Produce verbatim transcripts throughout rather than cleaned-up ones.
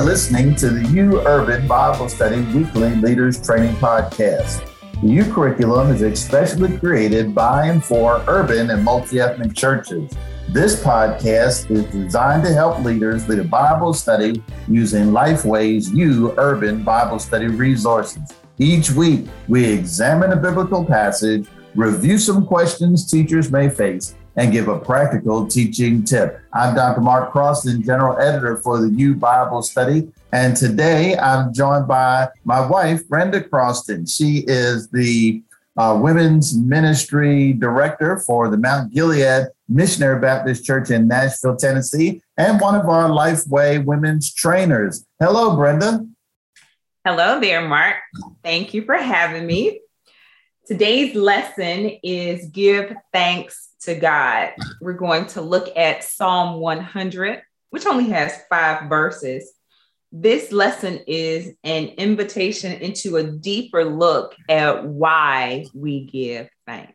are listening to the U Urban Bible Study Weekly Leaders Training Podcast. The U curriculum is especially created by and for urban and multi-ethnic churches. This podcast is designed to help leaders lead a Bible study using Lifeway's U Urban Bible Study resources. Each week, we examine a biblical passage, review some questions teachers may face, and give a practical teaching tip. I'm Doctor Mark Croston, General Editor for the U Bible Study, and today I'm joined by my wife, Brenda Croston. She is the uh, Women's Ministry Director for the Mount Gilead Missionary Baptist Church in Nashville, Tennessee, and one of our Lifeway women's trainers. Hello, Brenda. Hello there, Mark. Thank you for having me. Today's lesson is Give Thanks to God. We're going to look at Psalm one hundred, which only has five verses. This lesson is an invitation into a deeper look at why we give thanks.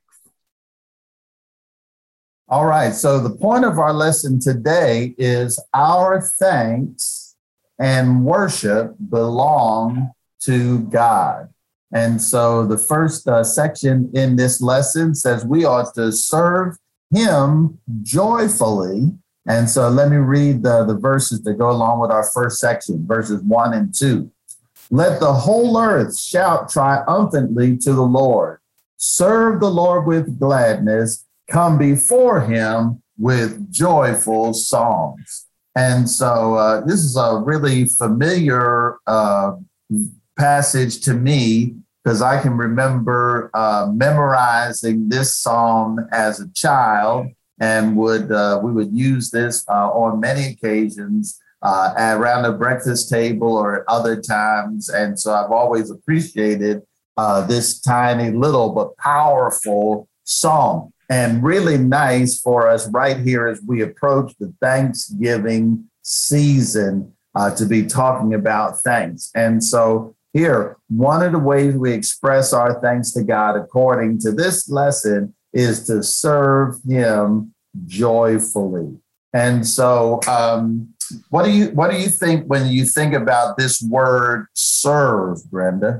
All right, so the point of our lesson today is our thanks and worship belong to God. And so the first uh, section in this lesson says we ought to serve him joyfully. And so let me read the, the verses that go along with our first section, verses one and two. Let the whole earth shout triumphantly to the Lord. Serve the Lord with gladness. Come before him with joyful songs. And so uh, this is a really familiar uh, passage to me, because I can remember uh, memorizing this psalm as a child, and would uh, we would use this uh, on many occasions uh, around the breakfast table or at other times. And so I've always appreciated uh, this tiny little but powerful psalm, and really nice for us right here as we approach the Thanksgiving season uh, to be talking about thanks. And so here, one of the ways we express our thanks to God, according to this lesson, is to serve him joyfully. And so um, what do you what do you think when you think about this word serve, Brenda?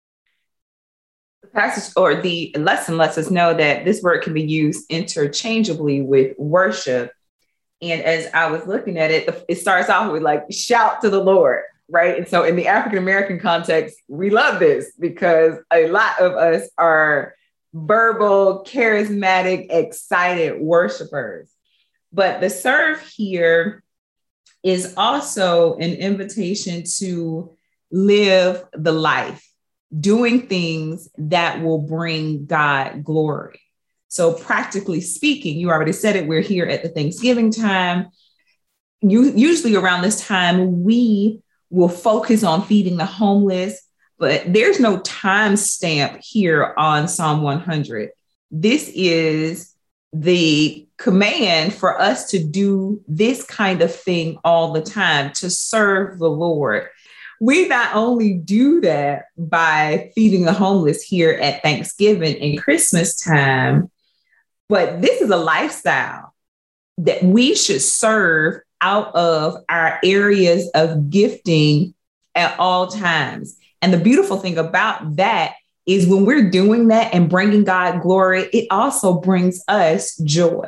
The passage or the lesson lets us know that this word can be used interchangeably with worship. And as I was looking at it, it starts off with like, shout to the Lord. Right. And so in the African-American context, we love this because a lot of us are verbal, charismatic, excited worshipers. But the serve here is also an invitation to live the life, doing things that will bring God glory. So practically speaking, you already said it, we're here at the Thanksgiving time. You, usually around this time, we will focus on feeding the homeless, but there's no time stamp here on Psalm one hundred. This is the command for us to do this kind of thing all the time, to serve the Lord. We not only do that by feeding the homeless here at Thanksgiving and Christmas time, but this is a lifestyle that we should serve out of our areas of gifting at all times. And the beautiful thing about that is when we're doing that and bringing God glory, it also brings us joy.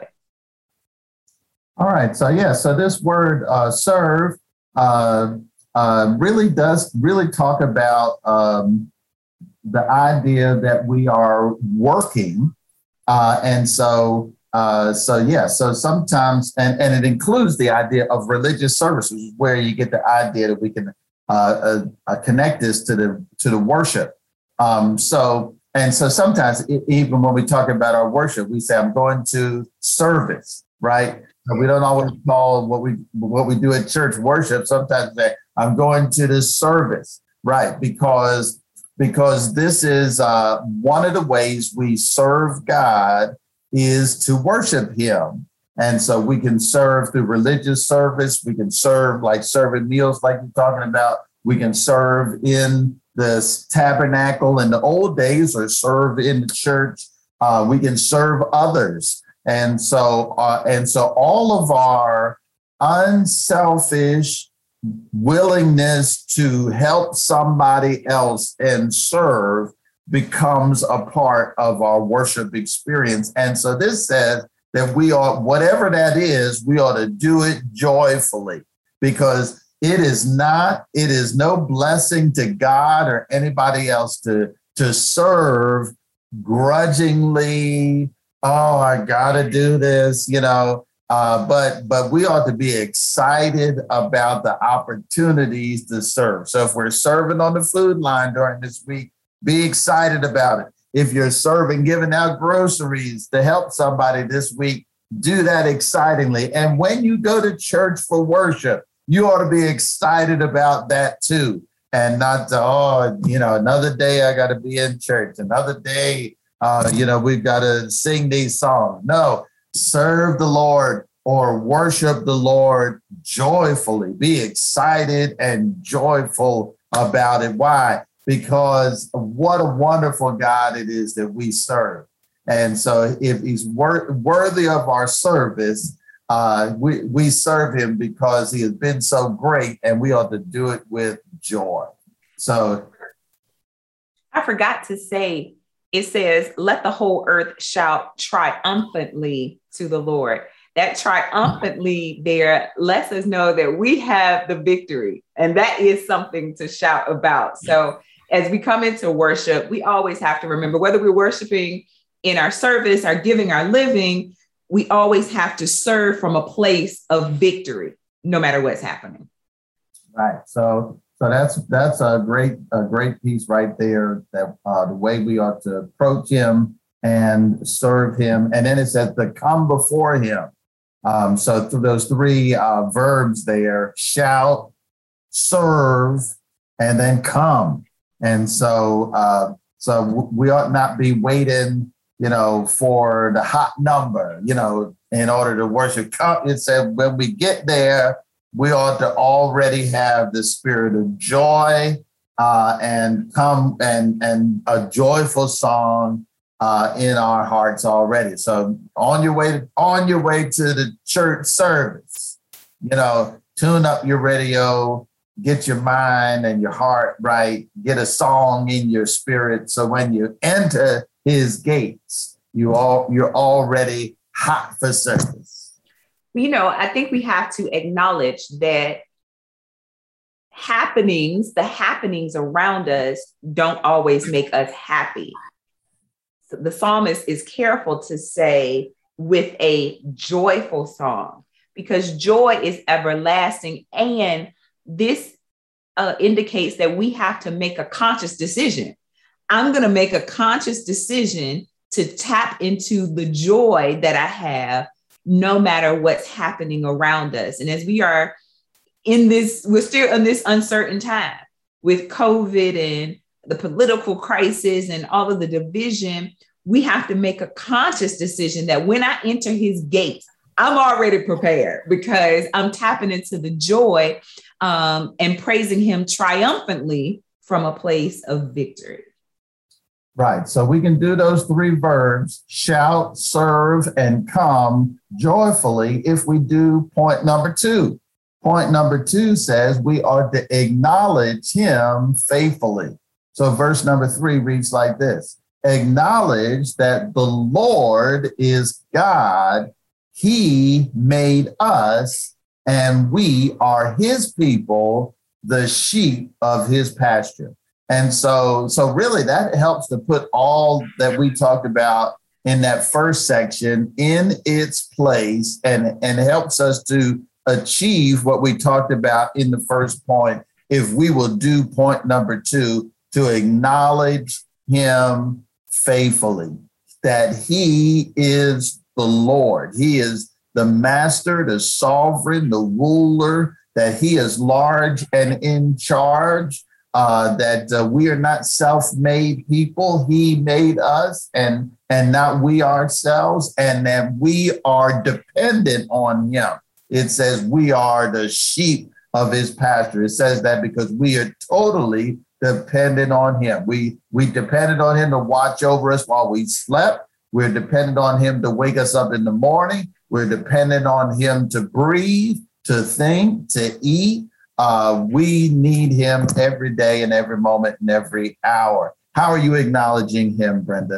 All right. So, yeah, so this word uh, serve uh, uh, really does really talk about um, the idea that we are working. Uh, and so Uh, so, yeah, so sometimes, and, and it includes the idea of religious services, where you get the idea that we can uh, uh, uh, connect this to the to the worship. Um, so, and so sometimes it, even when we talk about our worship, we say, I'm going to service, right? So we don't always call what we what we do at church worship. Sometimes we say, I'm going to the service, right? Because, because this is uh, one of the ways we serve God is to worship him. And so we can serve through religious service. We can serve like serving meals like you're talking about. We can serve in the tabernacle in the old days or serve in the church. Uh, we can serve others. And so, uh, and so all of our unselfish willingness to help somebody else and serve becomes a part of our worship experience. And so this says that we ought, whatever that is, we ought to do it joyfully, because it is not, it is no blessing to God or anybody else to, to serve grudgingly. Oh, I gotta do this, you know. Uh, but but we ought to be excited about the opportunities to serve. So if we're serving on the food line during this week, be excited about it. If you're serving, giving out groceries to help somebody this week, do that excitingly. And when you go to church for worship, you ought to be excited about that too. And not to, oh, you know, another day I got to be in church. Another day, uh, you know, we've got to sing these songs. No. Serve the Lord or worship the Lord joyfully. Be excited and joyful about it. Why? Because what a wonderful God it is that we serve. And so if he's wor- worthy of our service, uh, we, we serve him because he has been so great, and we ought to do it with joy. So I forgot to say, it says, let the whole earth shout triumphantly to the Lord. That triumphantly there lets us know that we have the victory. And that is something to shout about. So as we come into worship, we always have to remember, whether we're worshiping in our service, our giving, our living, we always have to serve from a place of victory, no matter what's happening. Right. So So that's that's a great a great piece right there, that uh, the way we ought to approach him and serve him. And then it says to come before him. Um, so through those three uh, verbs there, shout, serve, and then come. And so uh, so we ought not be waiting, you know, for the hot number, you know, in order to worship. It said when we get there, we ought to already have the spirit of joy uh, and come and and a joyful song uh, in our hearts already. So on your way to, on your way to the church service, you know, tune up your radio, get your mind and your heart right, get a song in your spirit. So when you enter his gates, you all you're already hot for service. You know, I think we have to acknowledge that happenings, the happenings around us don't always make us happy. So the psalmist is careful to say with a joyful song, because joy is everlasting. And this uh, indicates that we have to make a conscious decision. I'm going to make a conscious decision to tap into the joy that I have, no matter what's happening around us. And as we are in this, we're still in this uncertain time with COVID and the political crisis and all of the division, we have to make a conscious decision that when I enter his gates, I'm already prepared, because I'm tapping into the joy um, and praising him triumphantly from a place of victory. Right. So we can do those three verbs, shout, serve, and come joyfully if we do point number two. Point number two says we are to acknowledge him faithfully. So verse number three reads like this: acknowledge that the Lord is God. He made us, and we are his people, the sheep of his pasture. And so, so really that helps to put all that we talked about in that first section in its place, and, and helps us to achieve what we talked about in the first point. If we will do point number two, to acknowledge him faithfully, that he is the Lord. He is the master, the sovereign, the ruler, that he is large and in charge. Uh, that uh, we are not self-made people. He made us, and, and not we ourselves, and that we are dependent on him. It says we are the sheep of his pasture. It says that because we are totally dependent on him. We, we depended on him to watch over us while we slept. We're dependent on him to wake us up in the morning. We're dependent on him to breathe, to think, to eat. Uh, we need him every day and every moment and every hour. How are you acknowledging him, Brenda?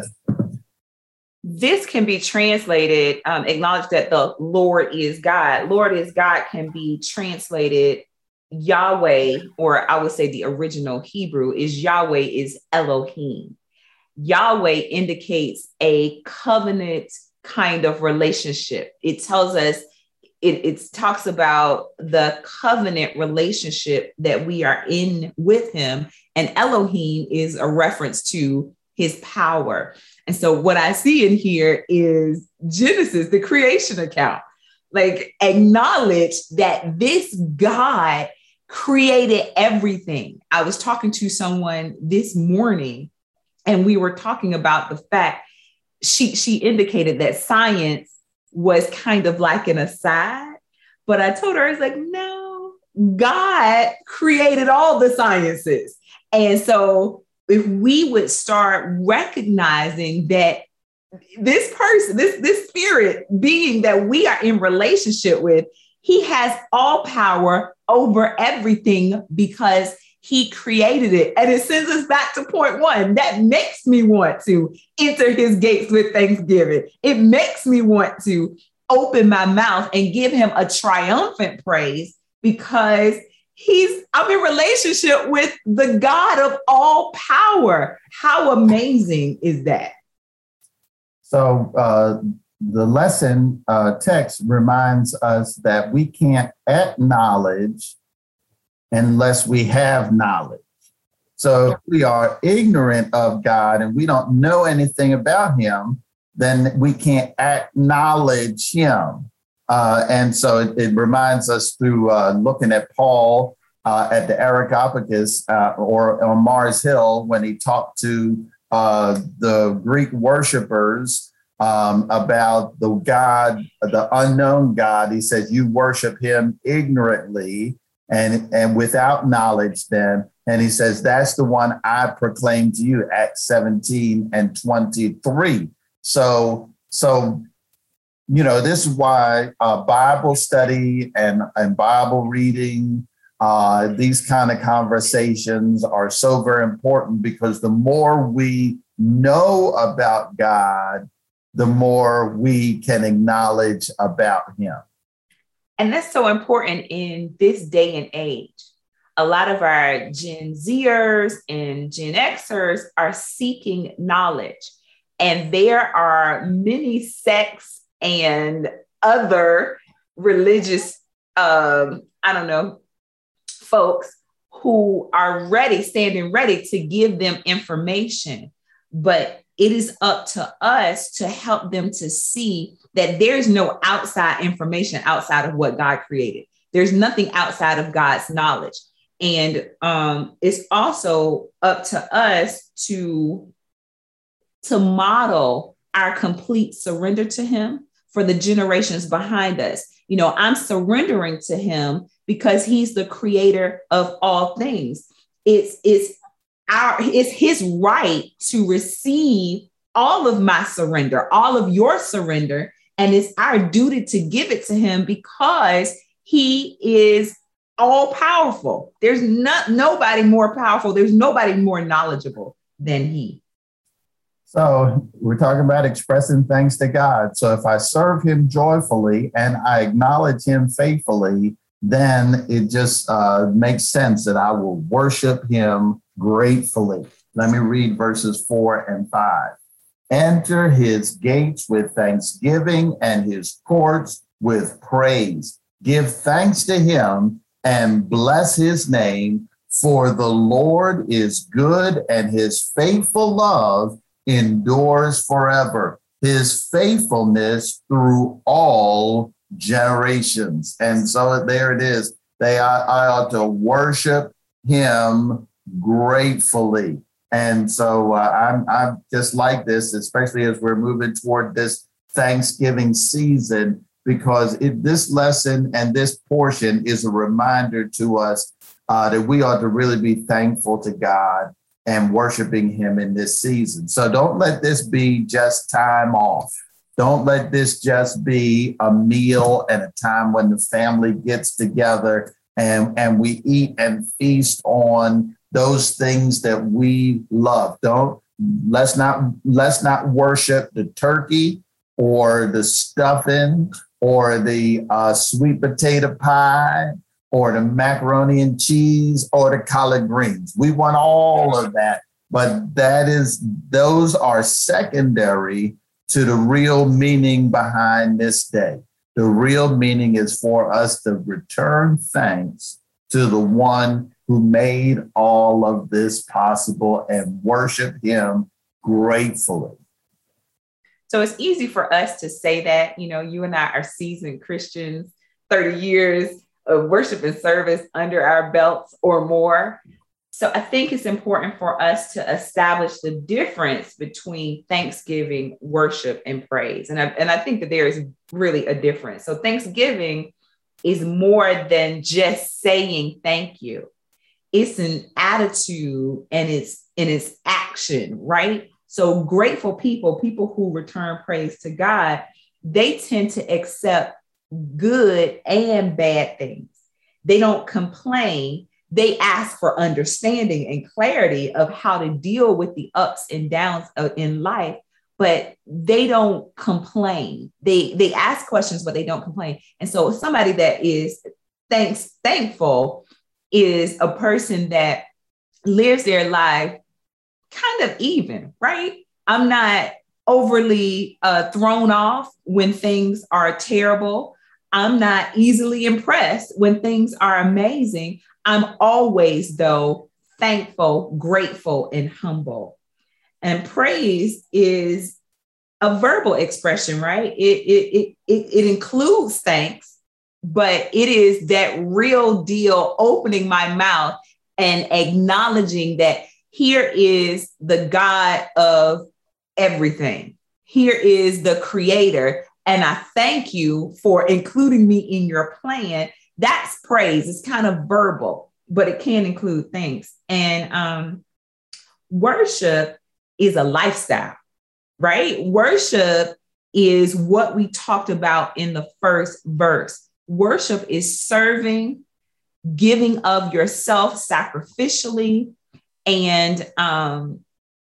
This can be translated, um, acknowledge that the Lord is God. Lord is God can be translated Yahweh, or I would say the original Hebrew is Yahweh is Elohim. Yahweh indicates a covenant kind of relationship. It tells us, it, it talks about the covenant relationship that we are in with him. And Elohim is a reference to his power. And so what I see in here is Genesis, the creation account. Like, acknowledge that this God created everything. I was talking to someone this morning, and we were talking about the fact she she indicated that science was kind of like an aside, but I told her, I was like, no, God created all the sciences. And so if we would start recognizing that this person, this, this spirit being that we are in relationship with, he has all power over everything because he created it. And it sends us back to point one. That makes me want to enter his gates with thanksgiving. It makes me want to open my mouth and give him a triumphant praise because he's, I'm in relationship with the God of all power. How amazing is that? So uh, the lesson uh, text reminds us that we can't acknowledge unless we have knowledge. So if we are ignorant of God and we don't know anything about him, then we can't acknowledge him. Uh, and so it, it reminds us through uh, looking at Paul uh, at the Areopagus uh, or on Mars Hill when he talked to uh, the Greek worshipers um, about the God, the unknown God. He says, you worship him ignorantly and, and without knowledge then. And he says, that's the one I proclaim to you, Acts seventeen and twenty-three. So, so, you know, this is why uh, Bible study and, and Bible reading, uh, these kind of conversations are so very important, because the more we know about God, the more we can acknowledge about him. And that's so important in this day and age. A lot of our Gen Zers and Gen Xers are seeking knowledge. And there are many sects and other religious, um, I don't know, folks who are ready, standing ready to give them information. But it is up to us to help them to see that there's no outside information outside of what God created. There's nothing outside of God's knowledge. And um, it's also up to us to, to model our complete surrender to him for the generations behind us. You know, I'm surrendering to him because he's the creator of all things. It's, it's our, it's his right to receive all of my surrender, all of your surrender. And it's our duty to give it to him because he is all powerful. There's not nobody more powerful. There's nobody more knowledgeable than he. So we're talking about expressing thanks to God. So if I serve him joyfully and I acknowledge him faithfully, then it just uh, makes sense that I will worship him gratefully. Let me read verses four and five. Enter his gates with thanksgiving and his courts with praise. Give thanks to him and bless his name, for the Lord is good and his faithful love endures forever. His faithfulness through all generations. And so there it is. They I, I ought to worship him gratefully. And so uh, I'm, I'm just like this, especially as we're moving toward this Thanksgiving season, because it, this lesson and this portion is a reminder to us uh, that we ought to really be thankful to God and worshiping him in this season. So don't let this be just time off. Don't let this just be a meal and a time when the family gets together. and, and we eat and feast on those things that we love. Don't let's not let's not worship the turkey or the stuffing or the uh, sweet potato pie or the macaroni and cheese or the collard greens. We want all of that, but that is those are secondary to the real meaning behind this day. The real meaning is for us to return thanks to the one who made all of this possible and worship him gratefully. So it's easy for us to say that, you know, you and I are seasoned Christians, thirty years of worship and service under our belts or more. So I think it's important for us to establish the difference between thanksgiving, worship, and praise. And I, and I think that there is really a difference. So thanksgiving is more than just saying thank you. It's an attitude and it's in its action, right? So grateful people, people who return praise to God, they tend to accept good and bad things. They don't complain. They ask for understanding and clarity of how to deal with the ups and downs in life, but they don't complain. They, they ask questions, but they don't complain. And so somebody that is thanks, thankful is a person that lives their life kind of even, right? I'm not overly uh, thrown off when things are terrible. I'm not easily impressed when things are amazing. I'm always, though, thankful, grateful, and humble. And praise is a verbal expression, right? It, it, it, it, it includes thanks, but it is that real deal opening my mouth and acknowledging that here is the God of everything. Here is the creator. And I thank you for including me in your plan. That's praise. It's kind of verbal, but it can include things. And um, worship is a lifestyle, right? Worship is what we talked about in the first verse. Worship is serving, giving of yourself sacrificially, and um,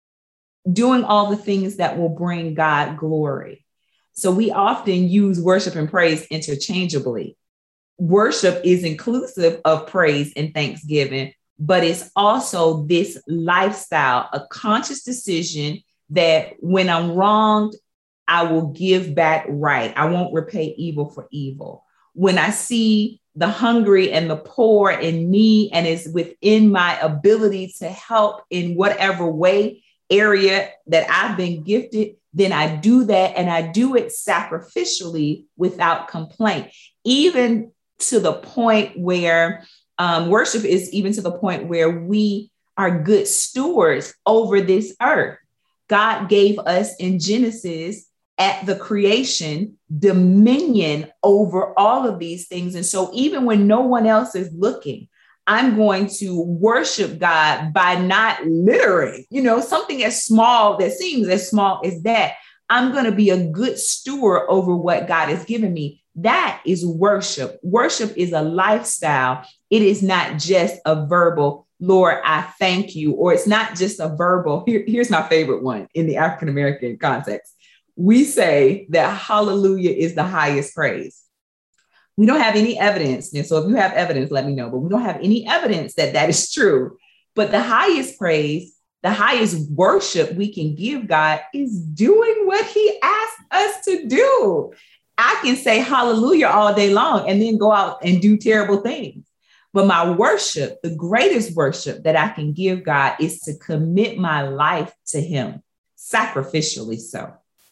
doing all the things that will bring God glory. So we often use worship and praise interchangeably. Worship is inclusive of praise and thanksgiving, but it's also this lifestyle, a conscious decision that when I'm wronged, I will give back right. I won't repay evil for evil. When I see the hungry and the poor in need, and it's within my ability to help in whatever way, area that I've been gifted, then I do that, and I do it sacrificially without complaint, even to the point where um, worship is even to the point where we are good stewards over this earth. God gave us in Genesis at the creation dominion over all of these things. And so even when no one else is looking, I'm going to worship God by not littering, you know, something as small that seems as small as that. I'm going to be a good steward over what God has given me. That is worship. Worship is a lifestyle. It is not just a verbal, Lord, I thank you, or it's not just a verbal. Here, here's my favorite one in the African-American context. We say that hallelujah is the highest praise. We don't have any evidence. And so if you have evidence, let me know, but we don't have any evidence that that is true. But the highest praise, the highest worship we can give God is doing what he asked us to do. I can say hallelujah all day long and then go out and do terrible things. But my worship, the greatest worship that I can give God is to commit my life to him, sacrificially so.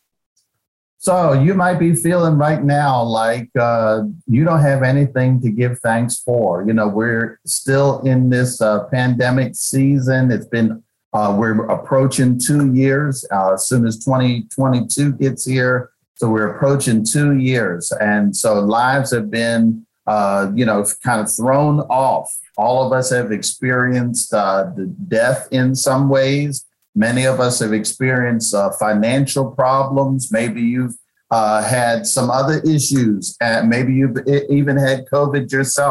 So you might be feeling right now like uh, you don't have anything to give thanks for. You know, we're still in this uh, pandemic season. It's been, uh, we're approaching two years uh, as soon as twenty twenty-two gets here. So we're approaching two years. And so lives have been, uh, you know, kind of thrown off. All of us have experienced uh, the death in some ways. Many of us have experienced uh, financial problems. Maybe you've uh, had some other issues, and maybe you've even had COVID yourself.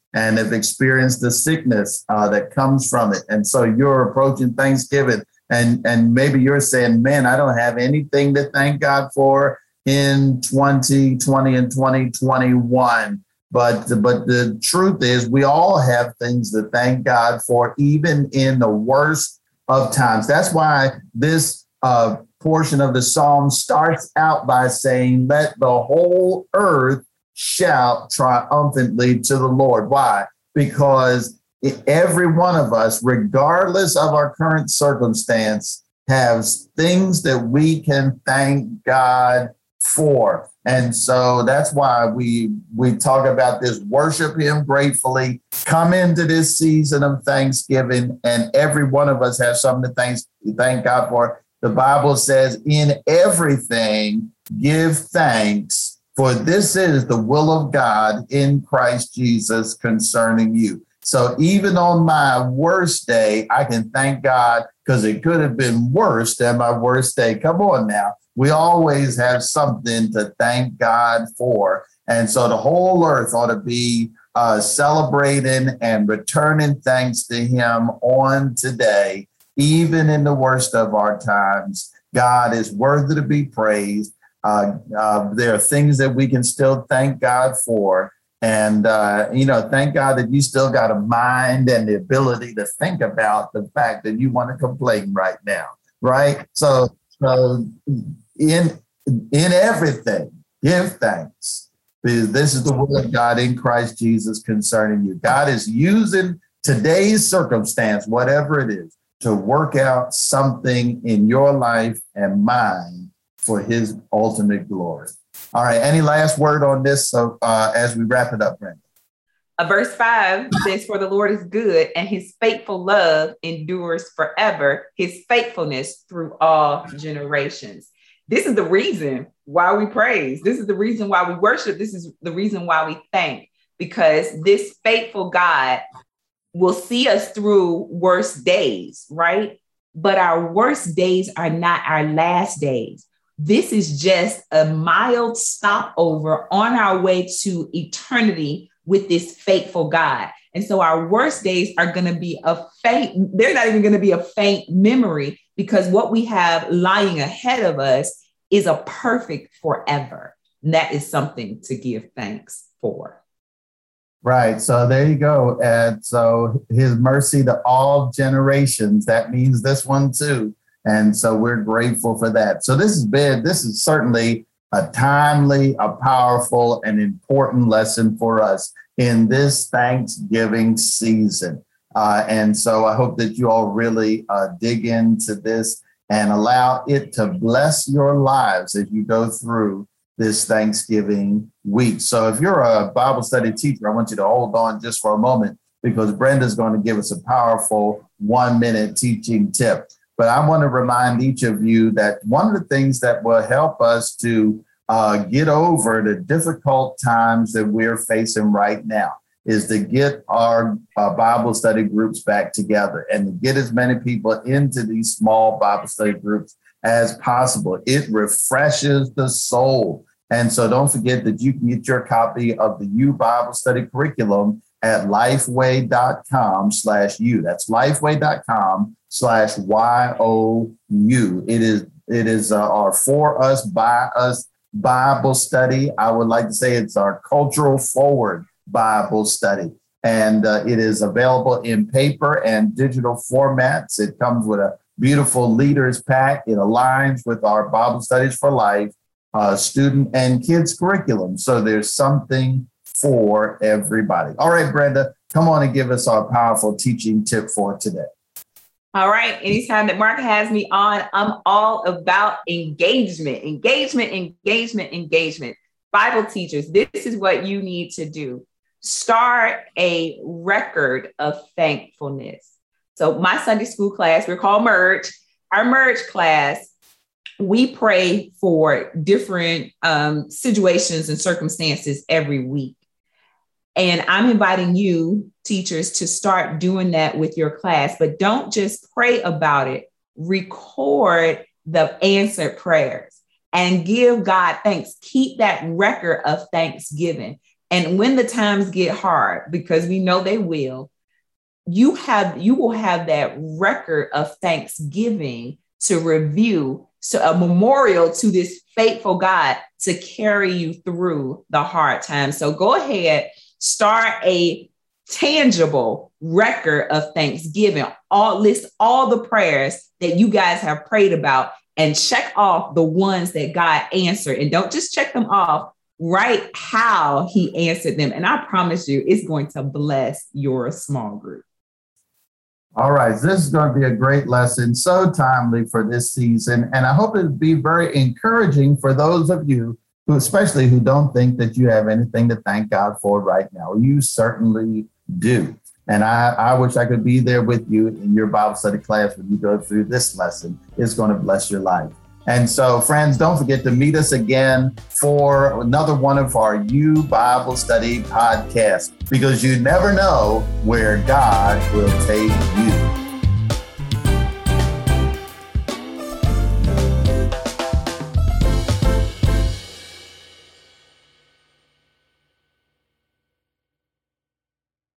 and have experienced the sickness uh, that comes from it. And so you're approaching Thanksgiving, and, and maybe you're saying, man, I don't have anything to thank God for in twenty twenty and twenty twenty-one. But, but the truth is, we all have things to thank God for, even in the worst of times. That's why this uh, portion of the psalm starts out by saying, let the whole earth shout triumphantly to the Lord. Why? Because every one of us, regardless of our current circumstance, has things that we can thank God for. And so that's why we we talk about this, worship him gratefully, come into this season of Thanksgiving, and every one of us has something to thank, thank God for. The Bible says, in everything, give thanks, for this is the will of God in Christ Jesus concerning you. So even on my worst day, I can thank God, because it could have been worse than my worst day. Come on now. We always have something to thank God for. And so the whole earth ought to be uh, celebrating and returning thanks to him on today, even in the worst of our times. God is worthy to be praised. Uh, uh, there are things that we can still thank God for. And, uh, you know, thank God that you still got a mind and the ability to think about the fact that you want to complain right now, right? So, so in, in everything, give thanks, because this is the will of God in Christ Jesus concerning you. God is using today's circumstance, whatever it is, to work out something in your life and mine for his ultimate glory. All right. Any last word on this so, uh, as we wrap it up, Brenda? Uh, verse five says, for the Lord is good, and his faithful love endures forever, his faithfulness through all generations. This is the reason why we praise. This is the reason why we worship. This is the reason why we thank, because this faithful God will see us through worst days, right? But our worst days are not our last days. This is just a mild stopover on our way to eternity with this faithful God. And so our worst days are going to be a faint, they're not even going to be a faint memory, because what we have lying ahead of us is a perfect forever. And that is something to give thanks for. Right. So there you go. And so his mercy to all generations, that means this one too. And so we're grateful for that. So this has been, this is certainly a timely, a powerful, and important lesson for us in this Thanksgiving season. Uh, and so I hope that you all really uh, dig into this and allow it to bless your lives as you go through this Thanksgiving week. So if you're a Bible study teacher, I want you to hold on just for a moment, because Brenda's going to give us a powerful one minute teaching tip. But I want to remind each of you that one of the things that will help us to uh, get over the difficult times that we're facing right now is to get our uh, Bible study groups back together and to get as many people into these small Bible study groups as possible. It refreshes the soul. And so don't forget that you can get your copy of the U Bible Study Curriculum at lifeway.com slash U. That's lifeway.com slash Y O U. It is, it is uh, our for us, by us Bible study. I would like to say it's our cultural forward Bible study. And uh, it is available in paper and digital formats. It comes with a beautiful leaders pack. It aligns with our Bible Studies for Life uh, student and kids curriculum. So there's something for everybody. All right, Brenda, come on and give us our powerful teaching tip for today. All right. Anytime that Mark has me on, I'm all about engagement, engagement, engagement, engagement. Bible teachers, this is what you need to do. Start a record of thankfulness. So my Sunday school class, we're called Merge. Our Merge class, we pray for different um, situations and circumstances every week. And I'm inviting you, teachers, to start doing that with your class, but don't just pray about it. Record the answered prayers and give God thanks. Keep that record of thanksgiving. And when the times get hard, because we know they will, you have you will have that record of thanksgiving to review, so a memorial to this faithful God to carry you through the hard times. So go ahead, start a tangible record of thanksgiving. All list all the prayers that you guys have prayed about and check off the ones that God answered. And don't just check them off, write how he answered them. And I promise you, it's going to bless your small group. All right, this is going to be a great lesson, so timely for this season. And I hope it'll be very encouraging for those of you who, especially who don't think that you have anything to thank God for right now. You certainly do. And I, I wish I could be there with you in your Bible study class when you go through this lesson. It's going to bless your life. And so, friends, don't forget to meet us again for another one of our You Bible Study podcasts, because you never know where God will take you.